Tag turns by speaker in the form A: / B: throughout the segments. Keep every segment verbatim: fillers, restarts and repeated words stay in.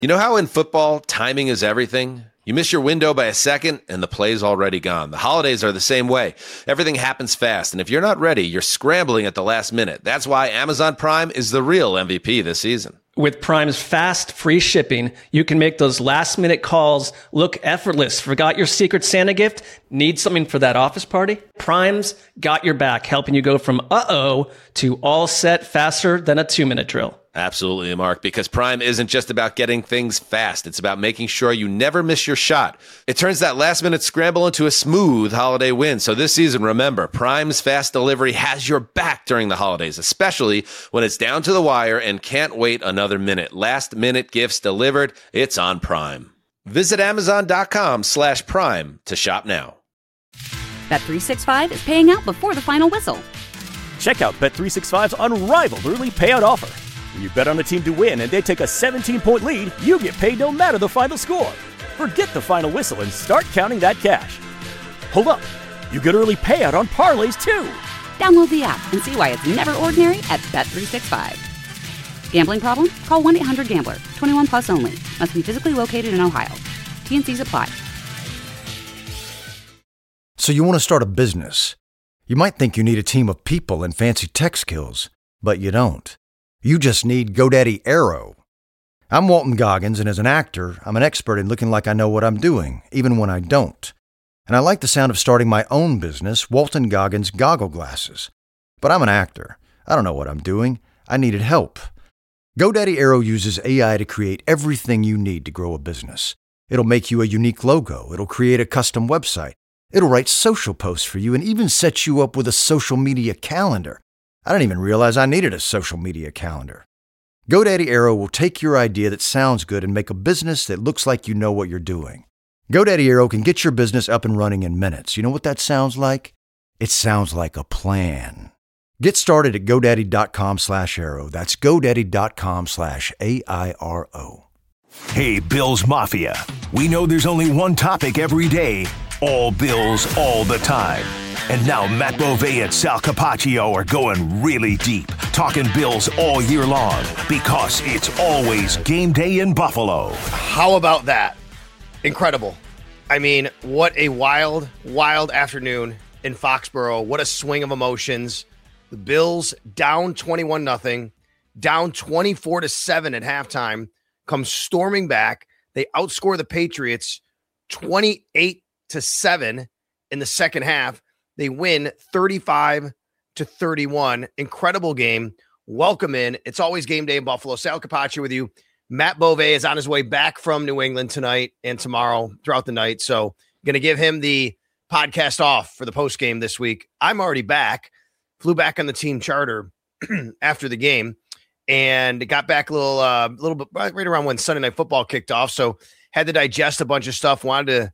A: You know how in football, timing is everything? You miss your window by a second, and the play's already gone. The holidays are the same way. Everything happens fast, and if you're not ready, you're scrambling at the last minute. That's why Amazon Prime is the real M V P this season.
B: With Prime's fast, free shipping, you can make those last-minute calls look effortless. Forgot your Secret Santa gift? Need something for that office party? Prime's got your back, helping you go from uh-oh to all set faster than a two-minute drill.
A: Absolutely, Mark, because Prime isn't just about getting things fast. It's about making sure you never miss your shot. It turns that last-minute scramble into a smooth holiday win. So this season, remember, Prime's fast delivery has your back during the holidays, especially when it's down to the wire and can't wait another minute. Last-minute gifts delivered. It's on Prime. Visit Amazon.com slash Prime to shop now.
C: Bet three sixty-five is paying out before the final whistle.
D: Check out Bet three sixty-five's unrivaled early payout offer. When you bet on a team to win and they take a seventeen-point lead, you get paid no matter the final score. Forget the final whistle and start counting that cash. Hold up. You get early payout on parlays, too.
C: Download the app and see why it's never ordinary at Bet three sixty-five. Gambling problem? Call one eight hundred gambler. twenty-one plus only. Must be physically located in Ohio. T and C's apply.
E: So you want to start a business. You might think you need a team of people and fancy tech skills, but you don't. You just need GoDaddy Aero. I'm Walton Goggins, and as an actor, I'm an expert in looking like I know what I'm doing, even when I don't. And I like the sound of starting my own business, Walton Goggins Goggle Glasses. But I'm an actor. I don't know what I'm doing. I needed help. GoDaddy Aero uses A I to create everything you need to grow a business. It'll make you a unique logo. It'll create a custom website. It'll write social posts for you and even set you up with a social media calendar. I didn't even realize I needed a social media calendar. GoDaddy Aero will take your idea that sounds good and make a business that looks like you know what you're doing. GoDaddy Aero can get your business up and running in minutes. You know what that sounds like? It sounds like a plan. Get started at GoDaddy.com slash Aero. That's GoDaddy.com slash A I R O.
F: Hey, Bills Mafia. We know there's only one topic every day. All Bills, all the time. And now Matt Bove and Sal Capaccio are going really deep, talking Bills all year long, because it's always game day in Buffalo.
G: How about that? Incredible. I mean, what a wild, wild afternoon in Foxborough. What a swing of emotions. The Bills down twenty-one nothing, down twenty-four to seven at halftime, come storming back. They outscore the Patriots twenty-eight to seven in the second half. They win thirty-five to thirty-one. Incredible game. Welcome in. It's always game day in Buffalo. Sal Capaccio with you. Matt Bove is on his way back from New England tonight and tomorrow throughout the night. So going to give him the podcast off for the post game this week. I'm already back. Flew back on the team charter after the game and got back a little, uh, little bit right around when Sunday Night Football kicked off. So had to digest a bunch of stuff. Wanted to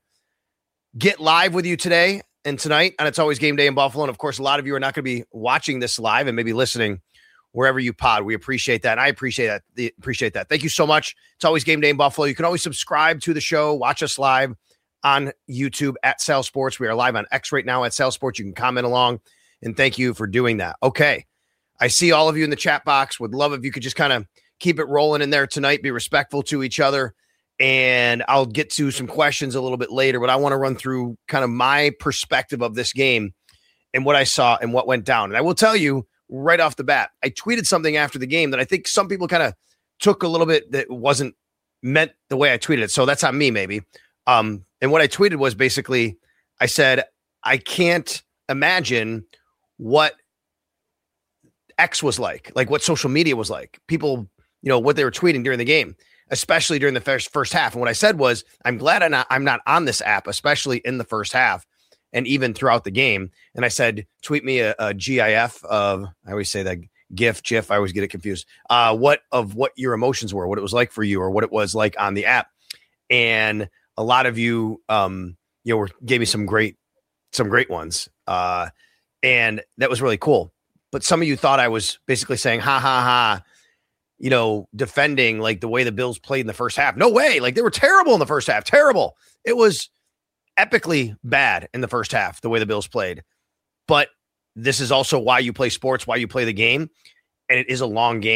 G: get live with you today and tonight, and it's always game day in Buffalo. And of course, a lot of you are not going to be watching this live and maybe listening wherever you pod. We appreciate that. And I appreciate that. The, appreciate that. Thank you so much. It's always game day in Buffalo. You can always subscribe to the show. Watch us live on YouTube at Sal Sports. We are live on X right now at Sal Sports. You can comment along, and thank you for doing that. Okay. I see all of you in the chat box. Would love if you could just kind of keep it rolling in there tonight. Be respectful to each other. And I'll get to some questions a little bit later, but I want to run through kind of my perspective of this game and what I saw and what went down. And I will tell you right off the bat, I tweeted something after the game that I think some people kind of took a little bit that wasn't meant the way I tweeted it. So that's on me, maybe. Um, and what I tweeted was basically, I said, I can't imagine what X was like, like what social media was like. People, you know, what they were tweeting during the game, especially during the first first half. And what I said was, I'm glad I'm not, I'm not on this app, especially in the first half and even throughout the game. And I said, tweet me a, a GIF of, I always say that GIF, GIF, I always get it confused. Uh, what of what your emotions were, what it was like for you, or what it was like on the app. And a lot of you, um, you know, were, gave me some great, some great ones. Uh, and that was really cool. But some of you thought I was basically saying, ha, ha, ha, you know, defending like the way the Bills played in the first half. No way. Like they were terrible in the first half. Terrible. It was epically bad in the first half, the way the Bills played. But this is also why you play sports, why you play the game. And it is a long game.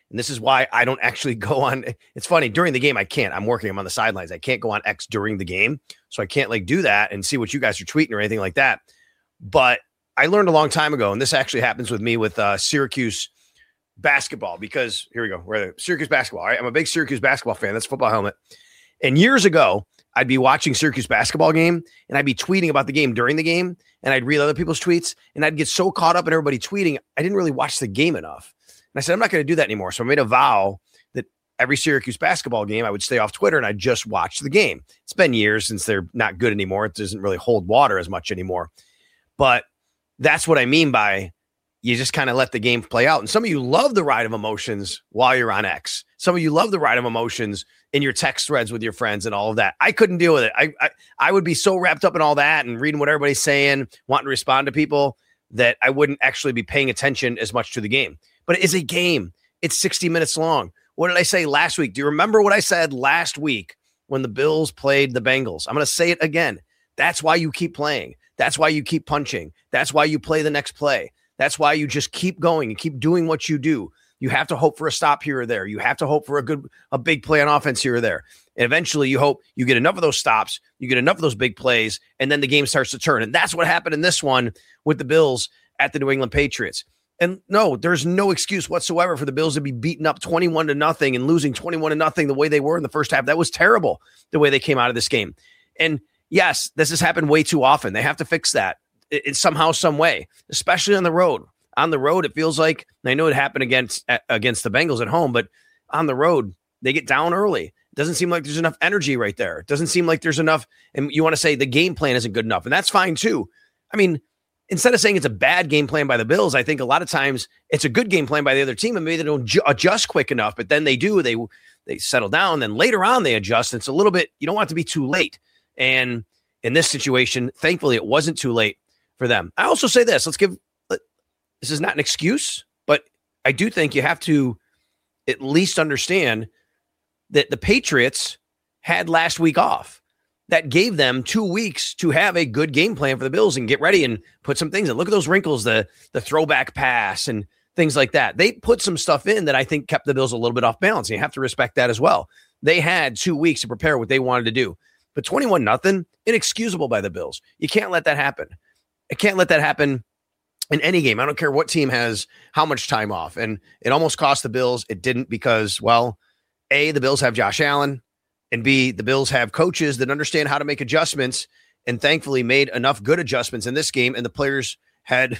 G: And this is why I don't actually go on. It's funny, during the game, I can't. I'm working. I'm on the sidelines. I can't go on X during the game. So I can't like do that and see what you guys are tweeting or anything like that. But I learned a long time ago, and this actually happens with me with uh, Syracuse basketball, because here we go. We're Syracuse basketball. All right. I'm a big Syracuse basketball fan. That's Football Helmet. And years ago, I'd be watching Syracuse basketball game and I'd be tweeting about the game during the game, and I'd read other people's tweets and I'd get so caught up in everybody tweeting, I didn't really watch the game enough. And I said, I'm not going to do that anymore. So I made a vow that every Syracuse basketball game, I would stay off Twitter and I'd just watch the game. It's been years since they're not good anymore. It doesn't really hold water as much anymore. But that's what I mean by you just kind of let the game play out. And some of you love the ride of emotions while you're on X. Some of you love the ride of emotions in your text threads with your friends and all of that. I couldn't deal with it. I, I I would be so wrapped up in all that and reading what everybody's saying, wanting to respond to people, that I wouldn't actually be paying attention as much to the game. But it is a game. It's sixty minutes long. What did I say last week? Do you remember what I said last week when the Bills played the Bengals? I'm going to say it again. That's why you keep playing. That's why you keep punching. That's why you play the next play. That's why you just keep going and keep doing what you do. You have to hope for a stop here or there. You have to hope for a good, a big play on offense here or there. And eventually you hope you get enough of those stops, you get enough of those big plays, and then the game starts to turn. And that's what happened in this one with the Bills at the New England Patriots. And no, there's no excuse whatsoever for the Bills to be beaten up twenty-one to nothing and losing twenty-one to nothing the way they were in the first half. That was terrible, the way they came out of this game. And yes, this has happened way too often. They have to fix that in somehow, some way, especially on the road. On the road, it feels like, and I know it happened against against the Bengals at home, but on the road, they get down early. It doesn't seem like there's enough energy right there. It doesn't seem like there's enough, and you want to say the game plan isn't good enough, and that's fine too. I mean, instead of saying it's a bad game plan by the Bills, I think a lot of times it's a good game plan by the other team, and maybe they don't ju- adjust quick enough, but then they do. They they settle down, then later on they adjust. And it's a little bit, you don't want it to be too late. And in this situation, thankfully, it wasn't too late for them. I also say this, let's give, this is not an excuse, but I do think you have to at least understand that the Patriots had last week off. That gave them two weeks to have a good game plan for the Bills and get ready and put some things in. Look at those wrinkles, the, the throwback pass and things like that. They put some stuff in that I think kept the Bills a little bit off balance. And you have to respect that as well. They had two weeks to prepare what they wanted to do. But twenty-one nothing, inexcusable by the Bills. You can't let that happen. I can't let that happen in any game. I don't care what team has how much time off. And it almost cost the Bills. It didn't because, well, A, the Bills have Josh Allen, and B, the Bills have coaches that understand how to make adjustments and thankfully made enough good adjustments in this game, and the players had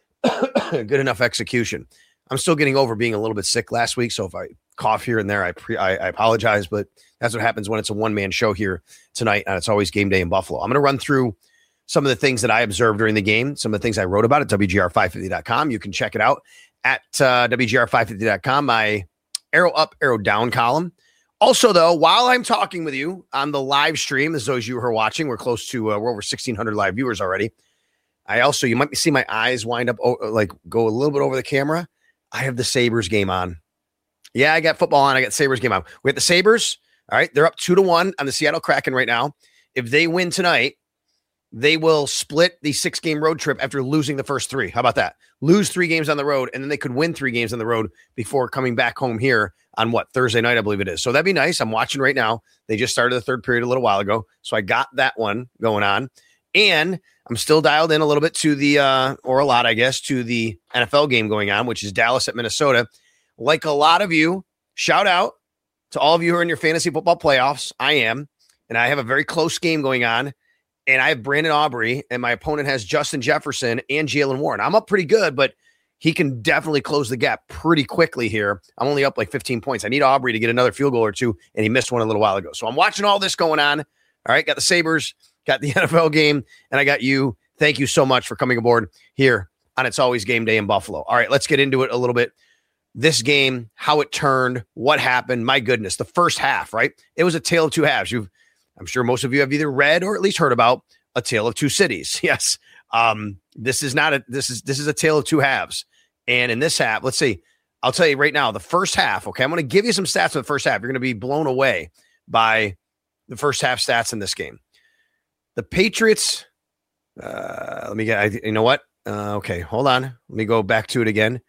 G: good enough execution. I'm still getting over being a little bit sick last week, so if I cough here and there, I, pre- I, I apologize, but that's what happens when it's a one-man show here tonight, and it's always game day in Buffalo. I'm going to run through some of the things that I observed during the game, some of the things I wrote about at W G R five fifty dot com. You can check it out at uh, W G R five fifty dot com, my arrow up, arrow down column. Also, though, while I'm talking with you on the live stream, as those of you who are watching, we're close to, uh, we're over sixteen hundred live viewers already. I also, you might see my eyes wind up, oh, like go a little bit over the camera. I have the Sabres game on. Yeah, I got football on. I got Sabres game on. We have the Sabres. All right. They're up two to one on the Seattle Kraken right now. If they win tonight, they will split the six game road trip after losing the first three. How about that? Lose three games on the road, and then they could win three games on the road before coming back home here on what, Thursday night, I believe it is. So that'd be nice. I'm watching right now. They just started the third period a little while ago. So I got that one going on. And I'm still dialed in a little bit to the, uh, or a lot, I guess, to the N F L game going on, which is Dallas at Minnesota. Like a lot of you, shout out to all of you who are in your fantasy football playoffs. I am. And I have a very close game going on. And I have Brandon Aubrey, and my opponent has Justin Jefferson and Jaylen Warren. I'm up pretty good, but he can definitely close the gap pretty quickly here. I'm only up like fifteen points. I need Aubrey to get another field goal or two, and he missed one a little while ago. So I'm watching all this going on. All right, got the Sabres, got the N F L game, and I got you. Thank you so much for coming aboard here on It's Always Game Day in Buffalo. All right, let's get into it a little bit. This game, how it turned, what happened. My goodness, the first half, right? It was a tale of two halves. You've I'm sure most of you have either read or at least heard about A Tale of Two Cities. Yes. Um, this is not a, this is, this is a tale of two halves. And in this half, let's see, I'll tell you right now, the first half, okay, I'm going to give you some stats for the first half. You're going to be blown away by the first half stats in this game. The Patriots, uh, let me get, I, you know what? Uh, okay, hold on. Let me go back to it again.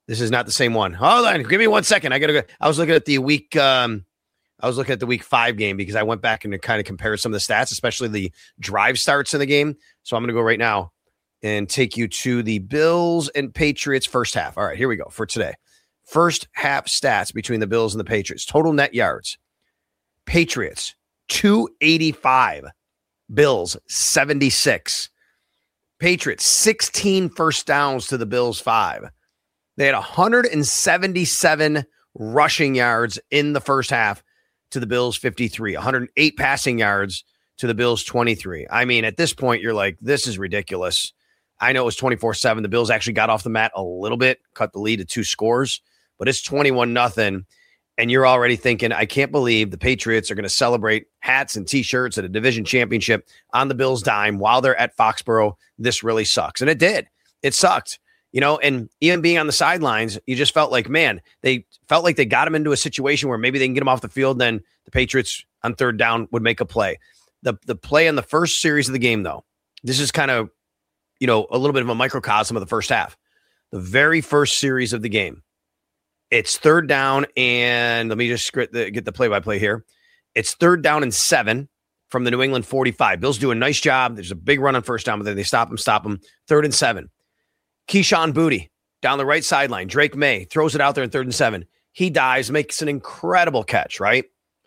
G: This is not the same one. Hold on. Give me one second. I got to go. I was looking at the week. Um, I was looking at the week five game because I went back and kind of compared some of the stats, especially the drive starts in the game. So I'm going to go right now and take you to the Bills and Patriots first half. All right, here we go for today. First half stats between the Bills and the Patriots. Total net yards. Patriots, two eighty-five. Bills, seventy-six. Patriots, sixteen first downs to the Bills, five. They had one hundred seventy-seven rushing yards in the first half to the Bills, fifty-three. one hundred eight passing yards to the Bills, twenty-three. I mean, at this point, you're like, this is ridiculous. I know it was twenty-four seven. The Bills actually got off the mat a little bit, cut the lead to two scores, but it's twenty-one nothing. And you're already thinking, I can't believe the Patriots are going to celebrate hats and T-shirts at a division championship on the Bills' dime while they're at Foxborough. This really sucks. And it did. It sucked. You know, and even being on the sidelines, you just felt like, man, they felt like they got him into a situation where maybe they can get him off the field. Then the Patriots on third down would make a play. The, the play in the first series of the game, though, this is kind of, you know, a little bit of a microcosm of the first half. The very first series of the game. It's third down, and let me just get the, get the play-by-play here. It's third down and seven from the New England forty-five. Bills do a nice job. There's a big run on first down, but then they stop him, stop him. Third and seven. Keyshawn Boutte down the right sideline. Drake May throws it out there in third and seven. He dives, makes an incredible catch, right?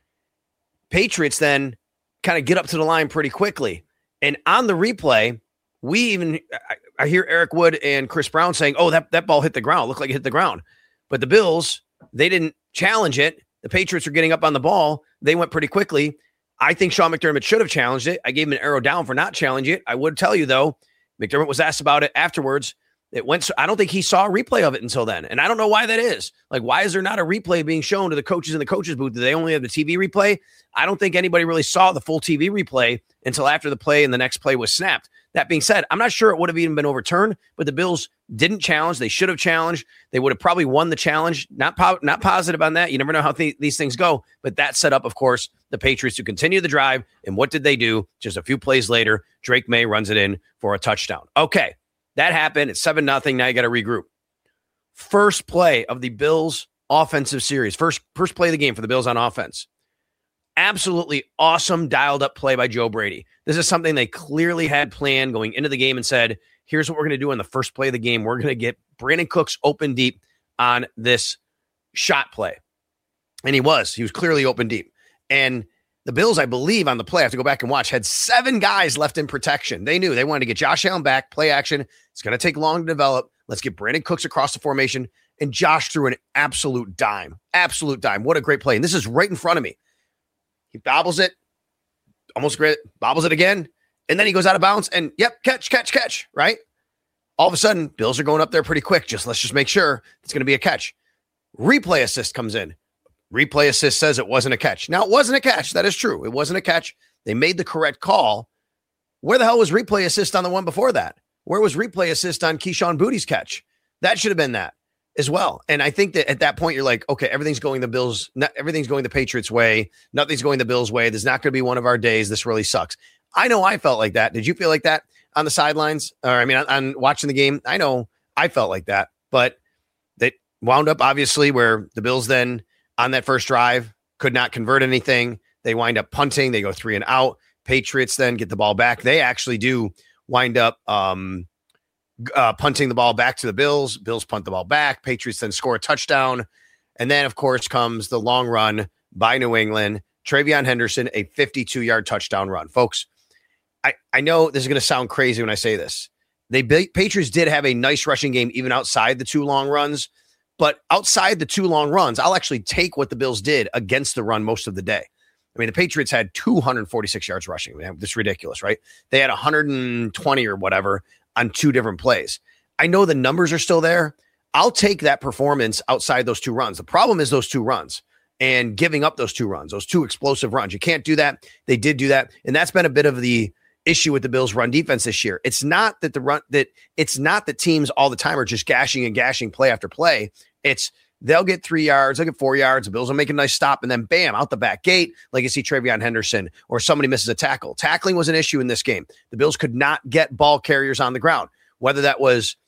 G: Patriots then kind of get up to the line pretty quickly. And on the replay, we even, I, I hear Eric Wood and Chris Brown saying, oh, that, that ball hit the ground. It looked like it hit the ground. But the Bills, they didn't challenge it. The Patriots were getting up on the ball. They went pretty quickly. I think Sean McDermott should have challenged it. I gave him an arrow down for not challenging it. I would tell you, though, McDermott was asked about it afterwards. It went. I don't think he saw a replay of it until then. And I don't know why that is. Like, why is there not a replay being shown to the coaches in the coaches booth? Do they only have the T V replay? I don't think anybody really saw the full T V replay until after the play and the next play was snapped. That being said, I'm not sure it would have even been overturned, but the Bills didn't challenge. They should have challenged. They would have probably won the challenge. Not, po- not positive on that. You never know how th- these things go. But that set up, of course, the Patriots to continue the drive. And what did they do? Just a few plays later, Drake May runs it in for a touchdown. Okay, that happened. It's seven nothing. Now you got to regroup. First play of the Bills offensive series. First, first play of the game for the Bills on offense. Absolutely awesome dialed up play by Joe Brady. This is something they clearly had planned going into the game and said, here's what we're going to do in the first play of the game. We're going to get Brandon Cooks open deep on this shot play. And he was. He was clearly open deep. And the Bills, I believe, on the play, I have to go back and watch, had seven guys left in protection. They knew they wanted to get Josh Allen back, play action. It's going to take long to develop. Let's get Brandon Cooks across the formation. And Josh threw an absolute dime. Absolute dime. What a great play. And this is right in front of me. He bobbles it, almost great, bobbles it again, and then he goes out of bounds, and yep, catch, catch, catch, right? All of a sudden, Bills are going up there pretty quick. Just let's just make sure it's going to be a catch. Replay assist comes in. Replay assist says it wasn't a catch. Now, it wasn't a catch. That is true. It wasn't a catch. They made the correct call. Where the hell was replay assist on the one before that? Where was replay assist on Keyshawn Boutte's catch? That should have been that as well. And I think that at that point, you're like, okay, everything's going the Bills, not, everything's going the Patriots way. Nothing's going the Bills way. This is not going to be one of our days. This really sucks. I know I felt like that. Did you feel like that on the sidelines? Or I mean, on, on watching the game? I know I felt like that, but they wound up obviously where the Bills then on that first drive could not convert anything. They wind up punting. They go three and out. Patriots then get the ball back. They actually do wind up, um, Uh, punting the ball back to the Bills. Bills punt the ball back. Patriots then score a touchdown. And then, of course, comes the long run by New England. Travion Henderson, a fifty-two-yard touchdown run. Folks, I, I know this is going to sound crazy when I say this. They Patriots did have a nice rushing game even outside the two long runs. But outside the two long runs, I'll actually take what the Bills did against the run most of the day. I mean, the Patriots had two hundred forty-six yards rushing. I mean, that's ridiculous, right? They had one hundred twenty or whatever on two different plays. I know the numbers are still there. I'll take that performance outside those two runs. The problem is those two runs and giving up those two runs, those two explosive runs. You can't do that. They did do that. And that's been a bit of the issue with the Bills run defense this year. It's not that the run that it's not that teams all the time are just gashing and gashing play after play. It's they'll get three yards, they'll get four yards. The Bills will make a nice stop and then bam, out the back gate, like you see Travion Henderson or somebody misses a tackle. Tackling was an issue in this game. The Bills could not get ball carriers on the ground, whether that was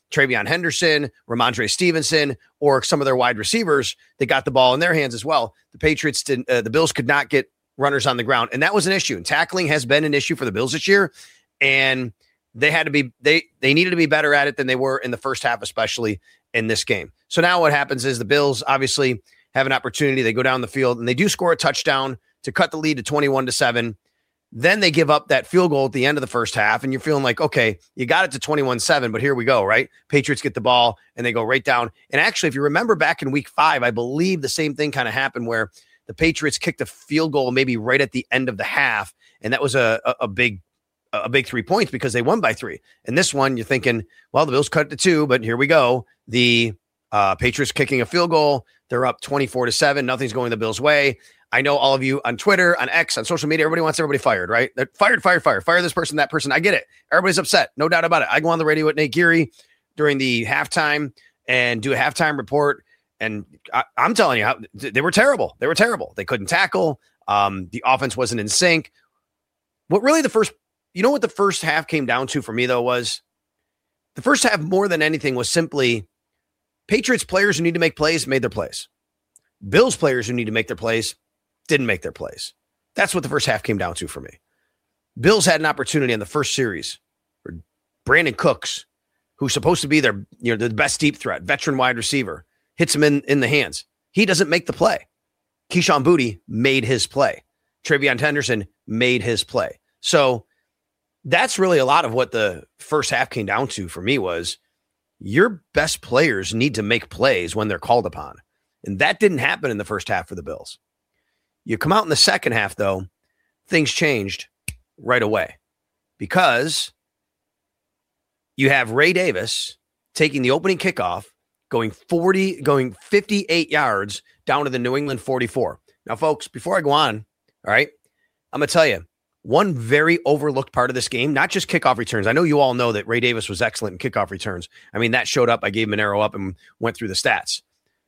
G: Travion Henderson, Ramondre Stevenson, or some of their wide receivers that got the ball in their hands as well. The Patriots didn't, uh, the Bills could not get runners on the ground. And that was an issue. And tackling has been an issue for the Bills this year. And they had to be, they, they needed to be better at it than they were in the first half, especially in this game. So now what happens is the Bills obviously have an opportunity. They go down the field and they do score a touchdown to cut the lead to twenty-one to seven. Then they give up that field goal at the end of the first half, and you're feeling like, okay, you got it to twenty-one seven, but here we go, right? Patriots get the ball, and they go right down. And actually, if you remember back in week five, I believe the same thing kind of happened where the Patriots kicked a field goal maybe right at the end of the half, and that was a, a, a big a big three points because they won by three. And this one, you're thinking, well, the Bills cut it to two, but here we go. The uh, Patriots kicking a field goal. They're up twenty-four to seven. Nothing's going the Bills' way. I know all of you on Twitter, on X, on social media, everybody wants everybody fired, right? They're fired, fired, fired, fire this person, that person. I get it. Everybody's upset. No doubt about it. I go on the radio with Nate Geary during the halftime and do a halftime report. And I, I'm telling you, how, they were terrible. They were terrible. They couldn't tackle. Um, the offense wasn't in sync. What really the first, you know what the first half came down to for me, though, was the first half more than anything was simply Patriots players who need to make plays made their plays. Bills players who need to make their plays didn't make their plays. That's what the first half came down to for me. Bills had an opportunity in the first series for Brandon Cooks, who's supposed to be their, you know, the best deep threat, veteran wide receiver, hits him in, in the hands. He doesn't make the play. Keyshawn Boutte made his play. Travion Henderson made his play. So that's really a lot of what the first half came down to for me was your best players need to make plays when they're called upon. And that didn't happen in the first half for the Bills. You come out in the second half, though, things changed right away because you have Ray Davis taking the opening kickoff, going forty, going fifty-eight yards down to the New England forty-four. Now, folks, before I go on, all right, I'm going to tell you one very overlooked part of this game, not just kickoff returns. I know you all know that Ray Davis was excellent in kickoff returns. I mean, that showed up. I gave him an arrow up and went through the stats.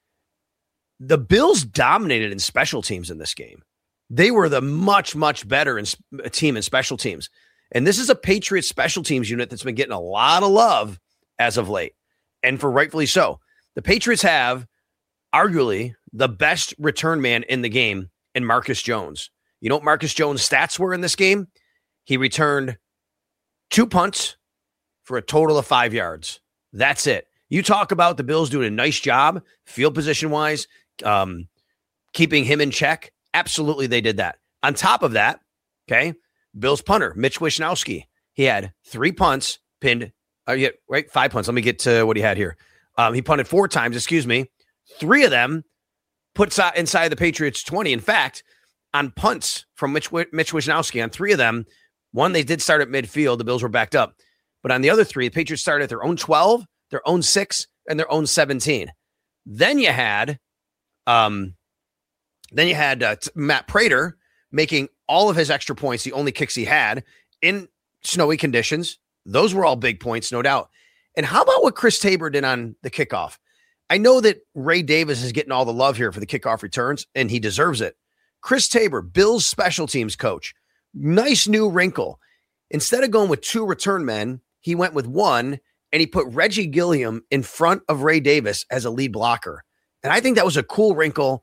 G: The Bills dominated in special teams in this game. They were the much, much better in sp- team in special teams. And this is a Patriots special teams unit that's been getting a lot of love as of late, and for rightfully so. The Patriots have arguably the best return man in the game in Marcus Jones. You know what Marcus Jones' stats were in this game? He returned two punts for a total of five yards. That's it. You talk about the Bills doing a nice job, field position-wise, um, keeping him in check. Absolutely, they did that. On top of that, okay, Bills punter, Mitch Wishnowsky, he had three punts, pinned, uh, yeah, right, five punts. Let me get to what he had here. Um, he punted four times, excuse me. Three of them puts uh, inside the Patriots twenty. In fact, on punts from Mitch, Mitch Wishnowsky, on three of them, one, they did start at midfield. The Bills were backed up. But on the other three, the Patriots started at their own twelve, their own six, and their own seventeen. Then you had, um, then you had uh, Matt Prater making all of his extra points, the only kicks he had in snowy conditions. Those were all big points, no doubt. And how about what Chris Tabor did on the kickoff? I know that Ray Davis is getting all the love here for the kickoff returns, and he deserves it. Chris Tabor, Bills special teams coach, nice new wrinkle. Instead of going with two return men, he went with one, and he put Reggie Gilliam in front of Ray Davis as a lead blocker. And I think that was a cool wrinkle.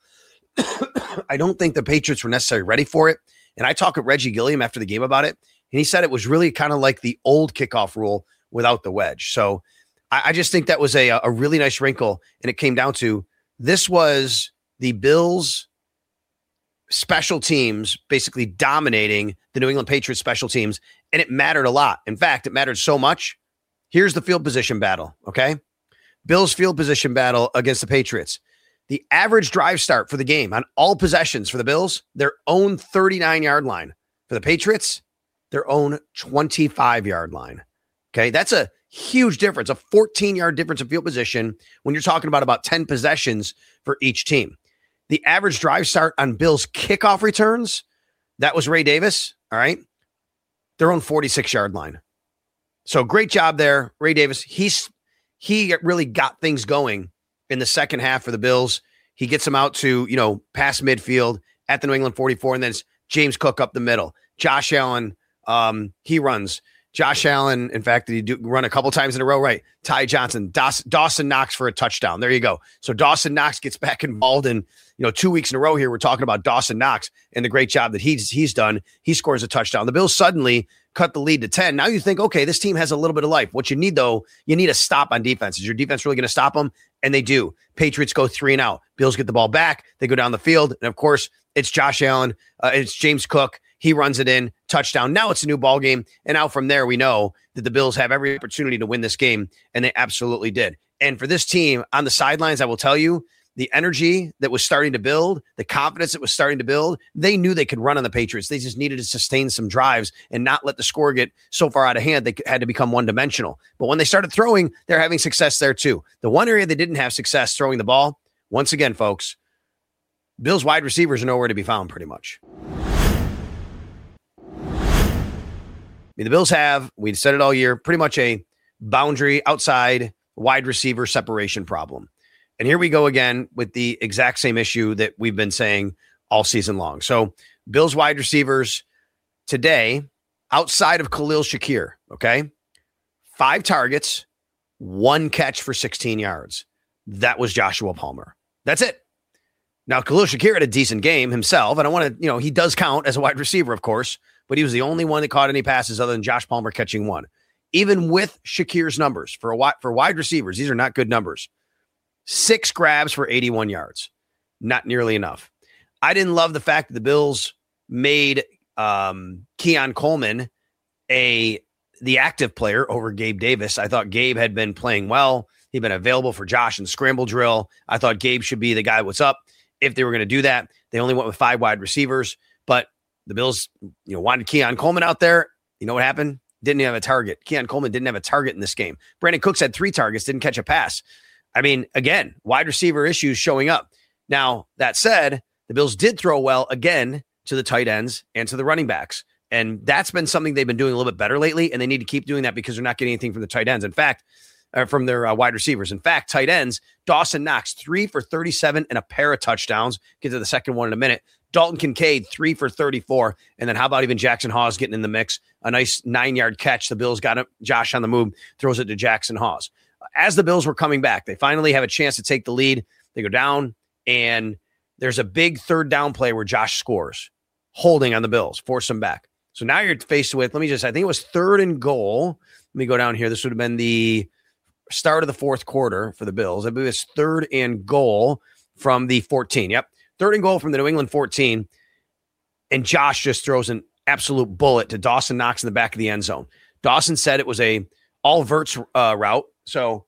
G: I don't think the Patriots were necessarily ready for it. And I talked with Reggie Gilliam after the game about it, and he said it was really kind of like the old kickoff rule without the wedge. So I, I just think that was a, a really nice wrinkle, and it came down to this was the Bills special teams basically dominating the New England Patriots special teams, and it mattered a lot. In fact, it mattered so much. Here's the field position battle, okay? Bills field position battle against the Patriots. The average drive start for the game on all possessions for the Bills, their own thirty-nine-yard line. For the Patriots, their own twenty-five-yard line. Okay, that's a huge difference, a fourteen-yard difference in field position when you're talking about about ten possessions for each team. The average drive start on Bills kickoff returns, that was Ray Davis, all right? Their own forty-six-yard line. So great job there, Ray Davis. He's he really got things going in the second half for the Bills. He gets them out to, you know, past midfield at the New England forty-four, and then it's James Cook up the middle. Josh Allen, um, he runs. Josh Allen, in fact, did he do run a couple times in a row? Right. Ty Johnson, Dawson, Dawson Knox for a touchdown. There you go. So Dawson Knox gets back involved in, you know, two weeks in a row here. We're talking about Dawson Knox and the great job that he's he's done. He scores a touchdown. The Bills suddenly cut the lead to ten. Now you think, okay, this team has a little bit of life. What you need, though, you need a stop on defense. Is your defense really going to stop them? And they do. Patriots go three and out. Bills get the ball back. They go down the field. And, of course, it's Josh Allen. Uh, it's James Cook. He runs it in, touchdown. Now it's a new ball game. And now from there, we know that the Bills have every opportunity to win this game, and they absolutely did. And for this team on the sidelines, I will tell you, the energy that was starting to build, the confidence that was starting to build, they knew they could run on the Patriots. They just needed to sustain some drives and not let the score get so far out of hand they had to become one-dimensional. But when they started throwing, they're having success there too. The one area they didn't have success throwing the ball, once again, folks, Bills wide receivers are nowhere to be found pretty much. I mean, the Bills have, we said it all year, pretty much a boundary outside wide receiver separation problem. And here we go again with the exact same issue that we've been saying all season long. So Bills wide receivers today, outside of Khalil Shakir, okay, five targets, one catch for sixteen yards. That was Joshua Palmer. That's it. Now, Khalil Shakir had a decent game himself. And I want to, you know, he does count as a wide receiver, of course, but he was the only one that caught any passes other than Josh Palmer catching one. Even with Shakir's numbers for a for wide receivers, these are not good numbers. Six grabs for eighty-one yards. Not nearly enough. I didn't love the fact that the Bills made um, Keon Coleman a the active player over Gabe Davis. I thought Gabe had been playing well. He'd been available for Josh in scramble drill. I thought Gabe should be the guy what's up. If they were going to do that, they only went with five wide receivers. But the Bills, you know, wanted Keon Coleman out there. You know what happened? Didn't have a target. Keon Coleman didn't have a target in this game. Brandon Cooks had three targets, didn't catch a pass. I mean, again, wide receiver issues showing up. Now, that said, the Bills did throw well again to the tight ends and to the running backs. And that's been something they've been doing a little bit better lately, and they need to keep doing that because they're not getting anything from the tight ends. In fact, uh, from their uh, wide receivers. In fact, tight ends, Dawson Knox, three for thirty-seven and a pair of touchdowns. Get to the second one in a minute. Dalton Kincaid, three for thirty-four. And then how about even Jackson Hawes getting in the mix? A nice nine-yard catch. The Bills got him. Josh on the move, throws it to Jackson Hawes. As the Bills were coming back, they finally have a chance to take the lead. They go down, and there's a big third down play where Josh scores, holding on the Bills, force them back. So now you're faced with, let me just, I think it was third and goal. Let me go down here. This would have been the start of the fourth quarter for the Bills. I believe it's third and goal from the fourteen. Yep. Third and goal from the New England fourteen. And Josh just throws an absolute bullet to Dawson Knox in the back of the end zone. Dawson said it was a all verts uh, route. So,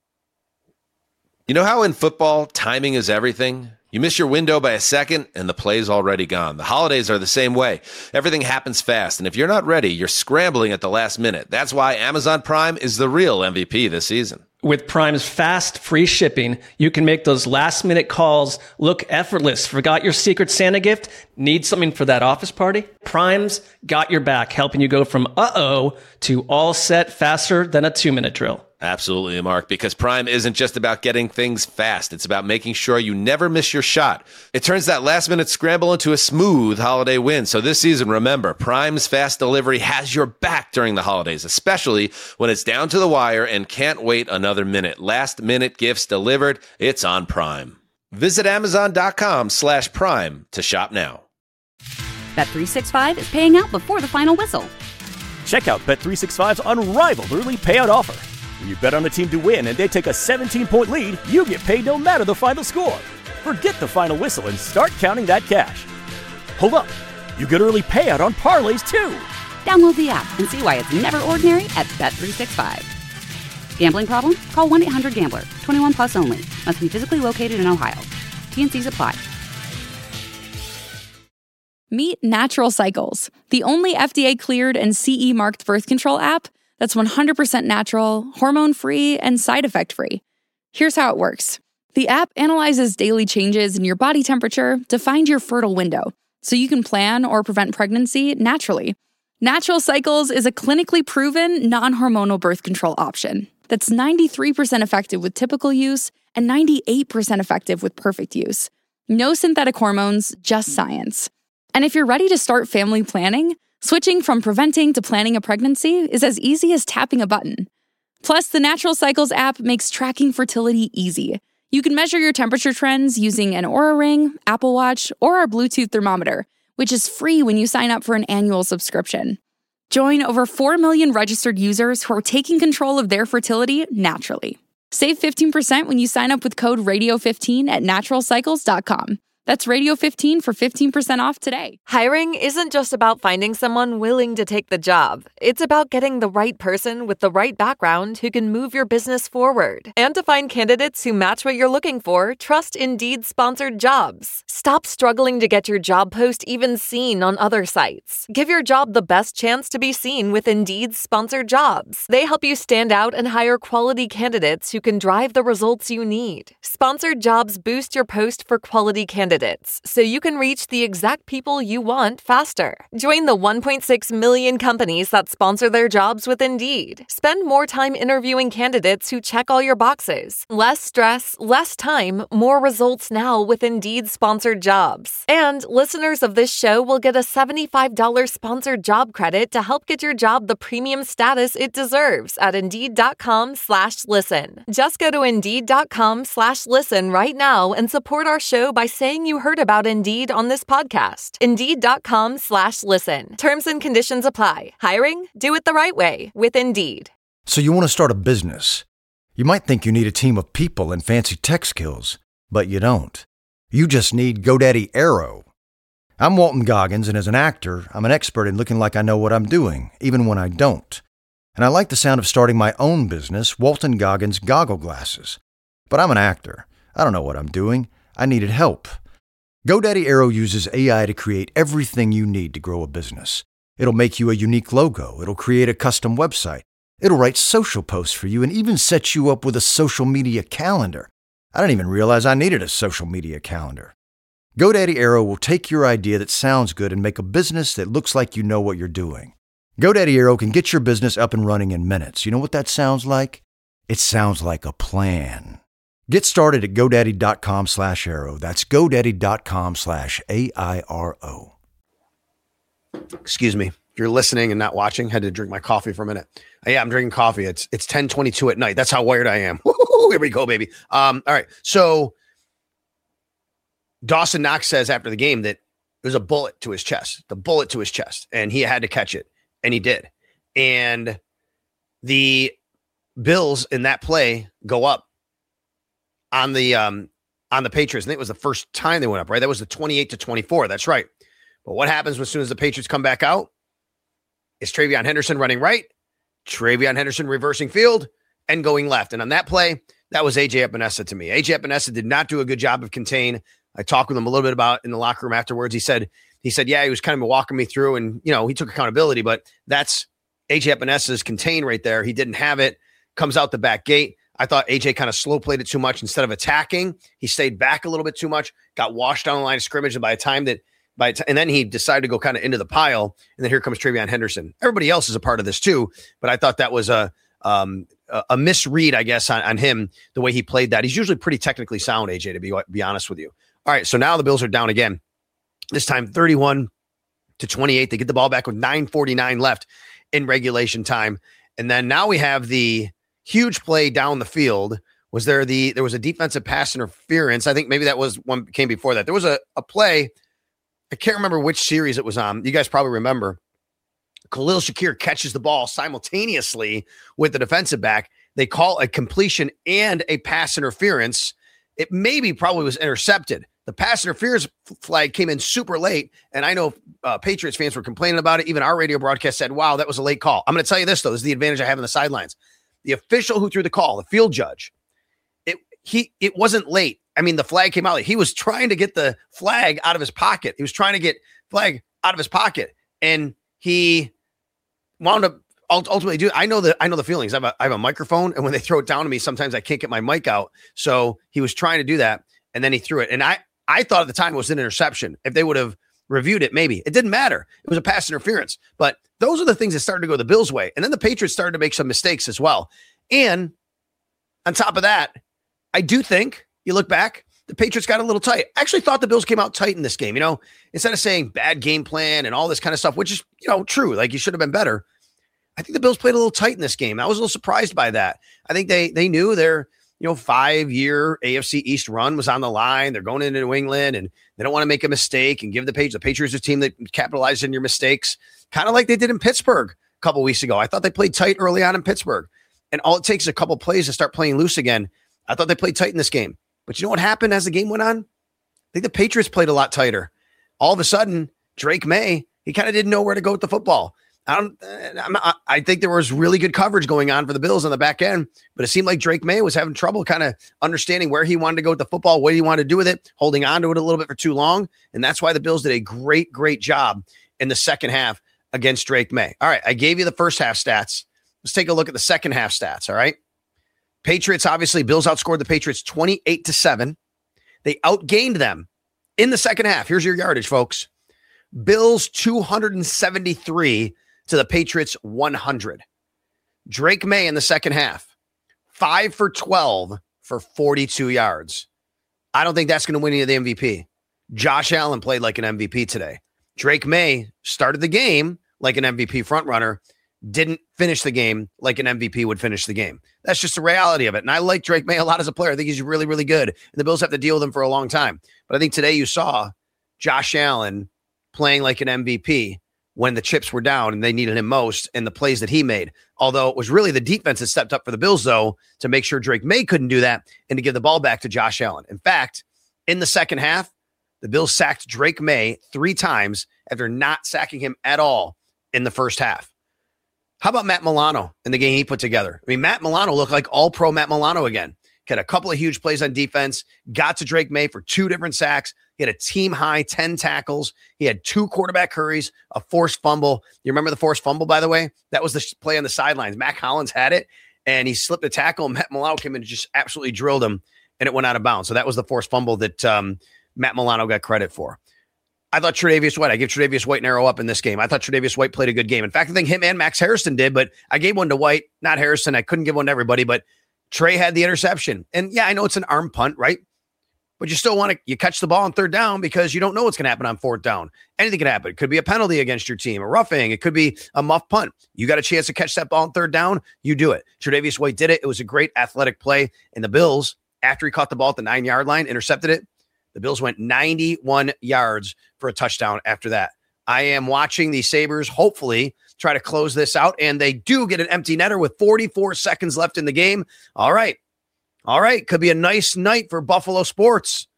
A: you know how in football, timing is everything? You miss your window by a second, and the play's already gone. The holidays are the same way. Everything happens fast, and if you're not ready, you're scrambling at the last minute. That's why Amazon Prime is the real M V P this season.
B: With Prime's fast, free shipping, you can make those last-minute calls look effortless. Forgot your Secret Santa gift? Need something for that office party? Prime's got your back, helping you go from uh-oh to all set faster than a two-minute drill.
A: Absolutely, Mark, because Prime isn't just about getting things fast. It's about making sure you never miss your shot. It turns that last-minute scramble into a smooth holiday win. So this season, remember, Prime's fast delivery has your back during the holidays, especially when it's down to the wire and can't wait another minute. Last-minute gifts delivered. It's on Prime. Visit Amazon.com slash Prime to shop now.
C: Bet three sixty-five is paying out before the final whistle.
D: Check out Bet three sixty-five's unrivaled early payout offer. When you bet on a team to win and they take a seventeen-point lead, you get paid no matter the final score. Forget the final whistle and start counting that cash. Hold up. You get early payout on parlays, too.
C: Download the app and see why it's never ordinary at Bet three sixty-five. Gambling problem? Call one eight hundred gambler. twenty-one plus only. Must be physically located in Ohio. T and C's apply.
H: Meet Natural Cycles, the only F D A-cleared and C E-marked birth control app that's one hundred percent natural, hormone-free, and side effect-free. Here's how it works. The app analyzes daily changes in your body temperature to find your fertile window, so you can plan or prevent pregnancy naturally. Natural Cycles is a clinically proven, non-hormonal birth control option that's ninety-three percent effective with typical use and ninety-eight percent effective with perfect use. No synthetic hormones, just science. And if you're ready to start family planning, Switching from preventing to planning a pregnancy is as easy as tapping a button. Plus, the Natural Cycles app makes tracking fertility easy. You can measure your temperature trends using an Oura Ring, Apple Watch, or our Bluetooth thermometer, which is free when you sign up for an annual subscription. Join over four million registered users who are taking control of their fertility naturally. Save fifteen percent when you sign up with code radio fifteen at natural cycles dot com. That's radio fifteen for fifteen percent off today.
I: Hiring isn't just about finding someone willing to take the job. It's about getting the right person with the right background who can move your business forward. And to find candidates who match what you're looking for, trust Indeed-sponsored jobs. Stop struggling to get your job post even seen on other sites. Give your job the best chance to be seen with Indeed-sponsored jobs. They help you stand out and hire quality candidates who can drive the results you need. Sponsored jobs boost your post for quality candidates, so you can reach the exact people you want faster. Join the one point six million companies that sponsor their jobs with Indeed. Spend more time interviewing candidates who check all your boxes. Less stress, less time, more results now with Indeed-sponsored jobs. And listeners of this show will get a seventy-five dollars sponsored job credit to help get your job the premium status it deserves at Indeed.com slash listen. Just go to Indeed.com slash listen right now and support our show by saying you heard about Indeed on this podcast. Indeed.com slash listen. Terms and conditions apply. Hiring? Do it the right way with Indeed.
E: So you want to start a business. You might think you need a team of people and fancy tech skills, but you don't. You just need GoDaddy Aero. I'm Walton Goggins, and as an actor, I'm an expert in looking like I know what I'm doing, even when I don't. And I like the sound of starting my own business, Walton Goggins Goggle Glasses. But I'm an actor. I don't know what I'm doing. I needed help. GoDaddy Aero uses A I to create everything you need to grow a business. It'll make you a unique logo. It'll create a custom website. It'll write social posts for you and even set you up with a social media calendar. I didn't even realize I needed a social media calendar. GoDaddy Aero will take your idea that sounds good and make a business that looks like you know what you're doing. GoDaddy Aero can get your business up and running in minutes. You know what that sounds like? It sounds like a plan. Get started at GoDaddy.com slash Aero. That's GoDaddy.com slash A I R O.
G: Excuse me. If you're listening and not watching, had to drink my coffee for a minute. Uh, yeah, I'm drinking coffee. It's it's ten twenty-two at night. That's how wired I am. Woo-hoo, here we go, baby. Um, all right. So Dawson Knox says after the game that there's a bullet to his chest, the bullet to his chest, and he had to catch it, and he did. And the Bills in that play go up on the um, on the Patriots. I think it was the first time they went up, right? That was the twenty-eight to twenty-four. That's right. But what happens as soon as the Patriots come back out? Is TreVeyon Henderson running right, TreVeyon Henderson reversing field, and going left. And on that play, that was A J Epinesa to me. A J Epinesa did not do a good job of contain. I talked with him a little bit about in the locker room afterwards. He said, he said, yeah, he was kind of walking me through, and you know, he took accountability, but that's A J Epinesa's contain right there. He didn't have it. Comes out the back gate. I thought A J kind of slow played it too much instead of attacking. He stayed back a little bit too much, got washed down the line of scrimmage. And by the time that, by t- and then he decided to go kind of into the pile. And then here comes TreVeyon Henderson. Everybody else is a part of this too, but I thought that was a um, a, a misread, I guess, on, on him, the way he played that. He's usually pretty technically sound, A J, to be be honest with you. All right, so now the Bills are down again. This time, thirty-one to twenty-eight. They get the ball back with nine forty-nine left in regulation time, and then now we have the huge play down the field. Was there the there was a defensive pass interference? I think maybe that was one came before that. There was a, a play. I can't remember which series it was on. You guys probably remember. Khalil Shakir catches the ball simultaneously with the defensive back. They call a completion and a pass interference. It maybe probably was intercepted. The pass interference flag came in super late, and I know uh, Patriots fans were complaining about it. Even our radio broadcast said, wow, that was a late call. I'm going to tell you this, though. This is the advantage I have on the sidelines. The official who threw the call, the field judge, it he it wasn't late. I mean, the flag came out late. He was trying to get the flag out of his pocket. He was trying to get flag out of his pocket, and he wound up ultimately doing. I know the I know the feelings. I have a I have a microphone, and when they throw it down to me, sometimes I can't get my mic out. So he was trying to do that, and then he threw it. And I I thought at the time it was an interception. If they would have reviewed it, maybe it didn't matter. It was a pass interference. But those are the things that started to go the Bills' way. And then the Patriots started to make some mistakes as well. And on top of that, I do think you look back, the Patriots got a little tight. I actually thought the Bills came out tight in this game. You know, instead of saying bad game plan and all this kind of stuff, which is, you know, true. Like, you should have been better. I think the Bills played a little tight in this game. I was a little surprised by that. I think they they knew their, you know, five-year A F C East run was on the line. They're going into New England, and they don't want to make a mistake and give the Patriots. The Patriots are a team that capitalized on your mistakes, kind of like they did in Pittsburgh a couple weeks ago. I thought they played tight early on in Pittsburgh, and all it takes is a couple plays to start playing loose again. I thought they played tight in this game. But you know what happened as the game went on? I think the Patriots played a lot tighter. All of a sudden, Drake May, he kind of didn't know where to go with the football. I don't. I'm, I think there was really good coverage going on for the Bills on the back end, but it seemed like Drake May was having trouble kind of understanding where he wanted to go with the football, what he wanted to do with it, holding on to it a little bit for too long, and that's why the Bills did a great, great job in the second half against Drake May. All right, I gave you the first half stats. Let's take a look at the second half stats. All right, Patriots, obviously, Bills outscored the Patriots twenty-eight to seven. They outgained them in the second half. Here's your yardage, folks. Bills two hundred seventy-three to the Patriots one hundred. Drake May in the second half, five for twelve for forty-two yards. I don't think that's going to win you the M V P. Josh Allen played like an M V P today. Drake May started the game like an M V P frontrunner, didn't finish the game like an M V P would finish the game. That's just the reality of it. And I like Drake May a lot as a player. I think he's really, really good. And the Bills have to deal with him for a long time. But I think today you saw Josh Allen playing like an M V P when the chips were down and they needed him most, and the plays that he made. Although it was really the defense that stepped up for the Bills, though, to make sure Drake May couldn't do that and to give the ball back to Josh Allen. In fact, in the second half, the Bills sacked Drake May three times after not sacking him at all in the first half. How about Matt Milano in the game he put together? I mean, Matt Milano looked like all-pro Matt Milano again. Had a couple of huge plays on defense, got to Drake May for two different sacks. He had a team-high ten tackles. He had two quarterback hurries, a forced fumble. You remember the forced fumble, by the way? That was the play on the sidelines. Mac Hollins had it, and he slipped a tackle, and Matt Milano came in and just absolutely drilled him, and it went out of bounds. So that was the forced fumble that um, Matt Milano got credit for. I thought Tre'Davious White, I give Tre'Davious White an arrow up in this game. I thought Tre'Davious White played a good game. In fact, I think him and Max Harrison did, but I gave one to White, not Harrison. I couldn't give one to everybody, but Trey had the interception. And yeah, I know it's an arm punt, right? But you still want to, you catch the ball on third down because you don't know what's going to happen on fourth down. Anything can happen. It could be a penalty against your team, a roughing. It could be a muff punt. You got a chance to catch that ball on third down, you do it. Tre'Davious White did it. It was a great athletic play. And the Bills, after he caught the ball at the nine-yard line, intercepted it, the Bills went ninety-one yards for a touchdown after that. I am watching the Sabres hopefully try to close this out, and they do get an empty netter with forty-four seconds left in the game. All right. All right. Could be a nice night for Buffalo sports.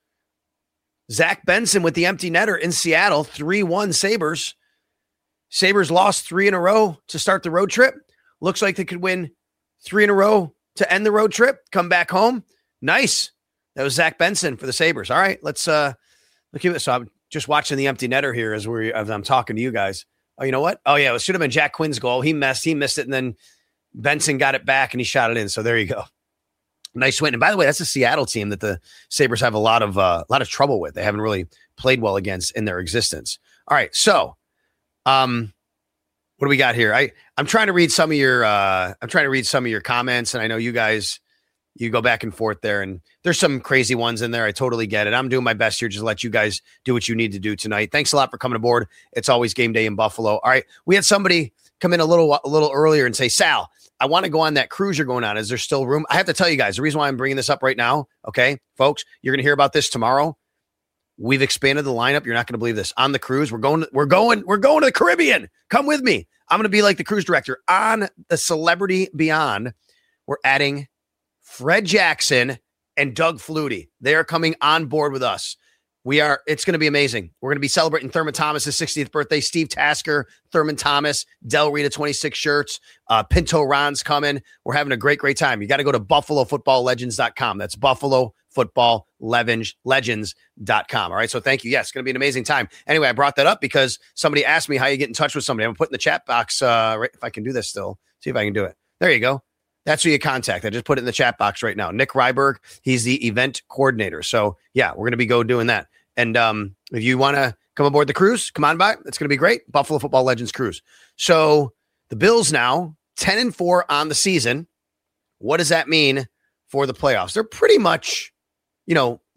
G: Zach Benson with the empty netter in Seattle, three one Sabres. Sabres lost three in a row to start the road trip. Looks like they could win three in a row to end the road trip, come back home. Nice. That was Zach Benson for the Sabres. All right, let's uh, look at this. So I'm just watching the empty netter here as we as I'm talking to you guys. Oh, you know what? Oh yeah, it should have been Jack Quinn's goal. He messed. He missed it, and then Benson got it back and he shot it in. So there you go. Nice win. And by the way, that's a Seattle team that the Sabres have a lot of uh, a lot of trouble with. They haven't really played well against in their existence. All right, so um, what do we got here? I I'm trying to read some of your uh, I'm trying to read some of your comments, and I know you guys. You go back and forth there, and there's some crazy ones in there. I totally get it. I'm doing my best here just to let you guys do what you need to do tonight. Thanks a lot for coming aboard. It's always game day in Buffalo. All right, we had somebody come in a little a little earlier and say, Sal, I want to go on that cruise you're going on. Is there still room? I have to tell you guys, the reason why I'm bringing this up right now, okay, folks, you're going to hear about this tomorrow. We've expanded the lineup. You're not going to believe this. On the cruise, we're going, we're going, we're going to the Caribbean. Come with me. I'm going to be like the cruise director on the Celebrity Beyond. We're adding Fred Jackson and Doug Flutie. They are coming on board with us. We are, it's going to be amazing. We're going to be celebrating Thurman Thomas's sixtieth birthday, Steve Tasker, Thurman Thomas, Del Rita twenty-six shirts, uh, Pinto Ron's coming. We're having a great, great time. You got to go to buffalo football legends dot com. That's buffalo football legends dot com. All right. So thank you. Yes, it's going to be an amazing time. Anyway, I brought that up because somebody asked me how you get in touch with somebody. I'm putting the chat box, uh, right, if I can do this still, see if I can do it. There you go. That's who you contact. I just put it in the chat box right now. Nick Ryberg, he's the event coordinator. So yeah, we're going to be go doing that. And um, if you want to come aboard the cruise, come on by. It's going to be great. Buffalo Football Legends Cruise. So the Bills now ten and four on the season. What does that mean for the playoffs? They're pretty much, you know,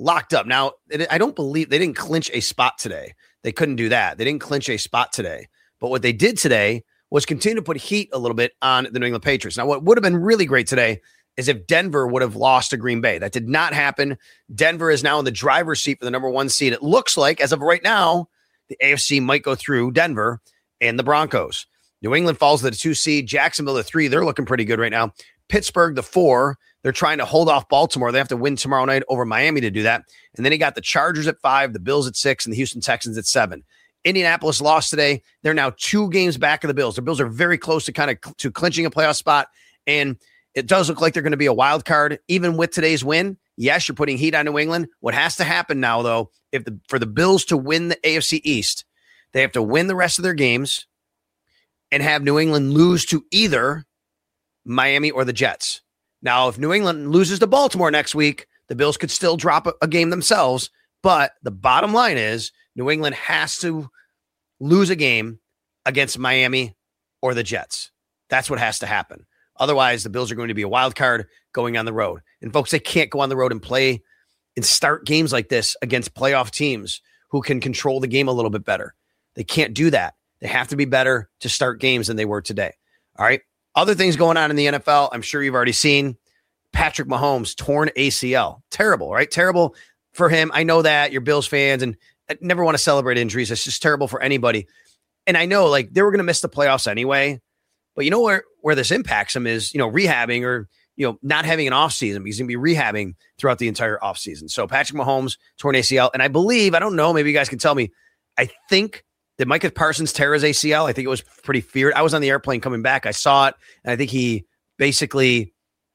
G: locked up. Now, I don't believe they didn't clinch a spot today. They couldn't do that. They didn't clinch a spot today. But what they did today was continue to put heat a little bit on the New England Patriots. Now, what would have been really great today is if Denver would have lost to Green Bay. That did not happen. Denver is now in the driver's seat for the number one seed. It looks like, as of right now, the A F C might go through Denver and the Broncos. New England falls to the two seed. Jacksonville, the three. They're looking pretty good right now. Pittsburgh, the four. They're trying to hold off Baltimore. They have to win tomorrow night over Miami to do that. And then he got the Chargers at five, the Bills at six, and the Houston Texans at seven. Indianapolis lost today. They're now two games back of the Bills. The Bills are very close to kind of to clinching a playoff spot. And it does look like they're going to be a wild card. Even with today's win, yes, you're putting heat on New England. What has to happen now, though, if the for the Bills to win the A F C East, they have to win the rest of their games and have New England lose to either Miami or the Jets. Now, if New England loses to Baltimore next week, the Bills could still drop a, a game themselves. But the bottom line is New England has to lose a game against Miami or the Jets. That's what has to happen. Otherwise, the Bills are going to be a wild card going on the road. And folks, they can't go on the road and play and start games like this against playoff teams who can control the game a little bit better. They can't do that. They have to be better to start games than they were today. All right. Other things going on in the N F L, I'm sure you've already seen. Patrick Mahomes, torn A C L. Terrible, right? Terrible for him. I know that you're Bills fans and I never want to celebrate injuries. It's just terrible for anybody. And I know like they were going to miss the playoffs anyway. But you know where, where this impacts him is, you know, rehabbing or, you know, not having an offseason. He's going to be rehabbing throughout the entire offseason. So Patrick Mahomes, torn A C L. And I believe, I don't know, maybe you guys can tell me, I think did Micah Parsons tear his A C L? I think it was pretty feared. I was on the airplane coming back. I saw it. And I think he basically,